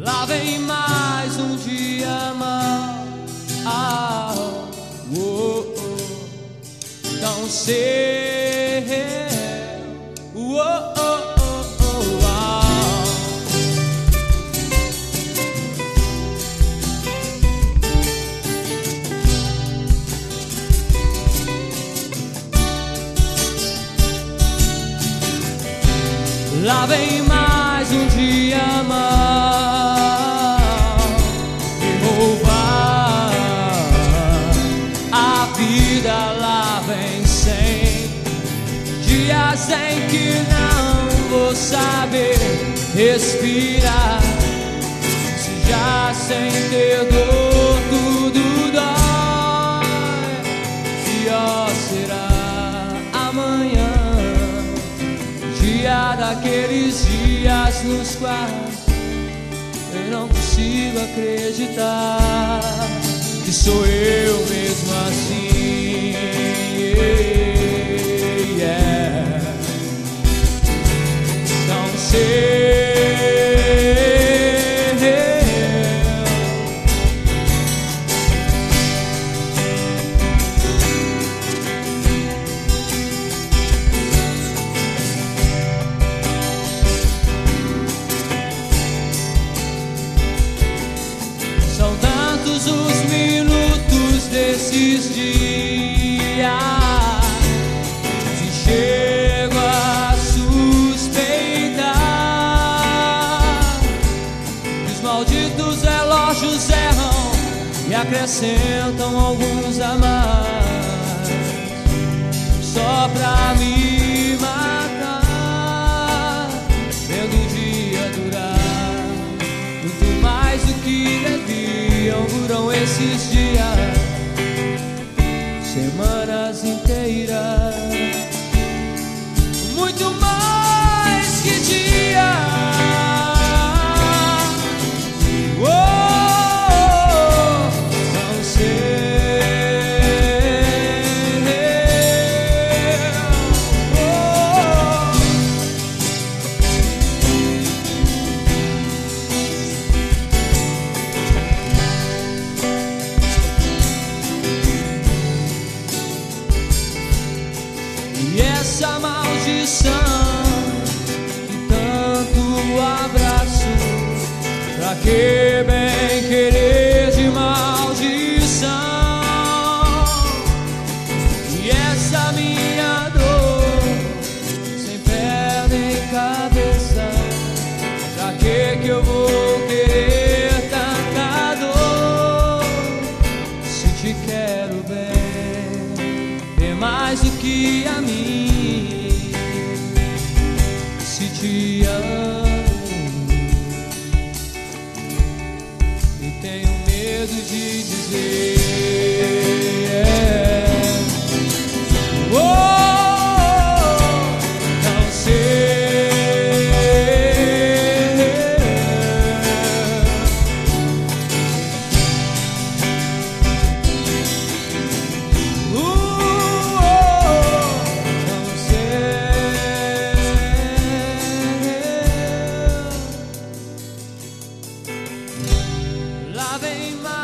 Lá vem mais um dia mal, tão cedo, Lá vem mais um dia mal me roubar a vida. Lá vem 100 dias em que não vou saber respirar. Se já sem ter dor tudo dói, pior será amanhã. Dia daqueles dias nos quais eu não consigo acreditar que sou eu mesmo assim. Não sei. São tantos os minutos desses dias que chego a suspeitar que os malditos relógios erram e acrescentam alguns a mais só pra me matar, vendo o dia durar muito mais do que deviam. Duram esses dias, semanas inteiras, muito mais que dias. Não E essa maldição que tanto abraço, pra que bem querer de maldição? E essa minha dor sem pé nem cabeça, pra que eu vou querer tanta dor? Se te quero bem, é mais do que a mim. Se te amo e tenho medo de dizer não sei. Lá vem mais